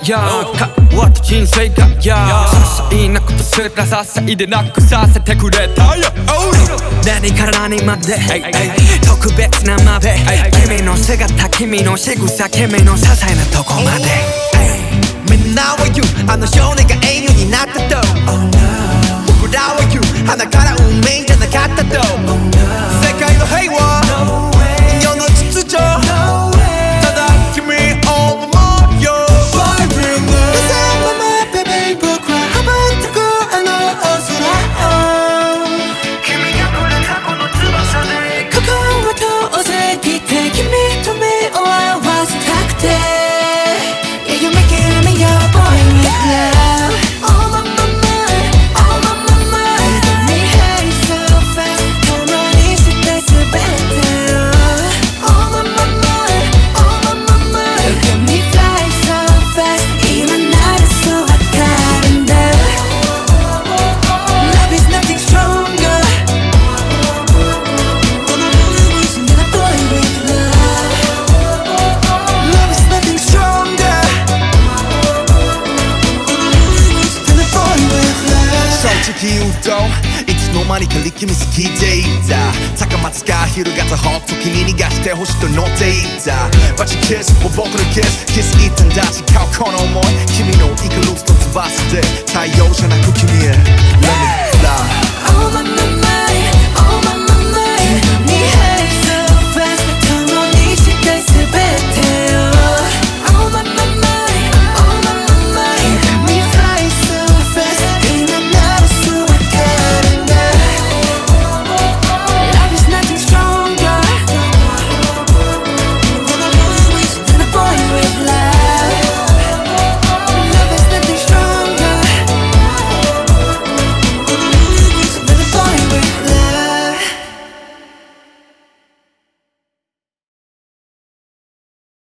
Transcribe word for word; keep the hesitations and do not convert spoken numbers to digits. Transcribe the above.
や変わった人生がや些細なことすら支えでなくさせてくれた何から何まで特別なまで君の姿君の仕草君の些細なとこまでみんなは言うあの少年が英雄になったと僕らは言う鼻から運命じゃなかったと世界の平和世の秩序ただ君を守るよ僕は羽ばたくあの大空を君がくれたこの翼でここを通せきて君と目を合わせたくて Yeah, you're making me your boy with love. Oh my mama, oh my mama, you got me high so fast. Come on, it's the best of better. Oh my mama, oh my mama, you got me fly so fast. Even night is so hot, and love is nothing stronger. You're the boy with love. Love is nothing stronger. 솔직히 웃도いつの間にか力みすぎていた高松か昼方ほっと君にがしてほしいと乗っていた But you kiss もう僕のキスキス一旦出し買うこの想い君のイカルスと翼で太陽じゃなく君へ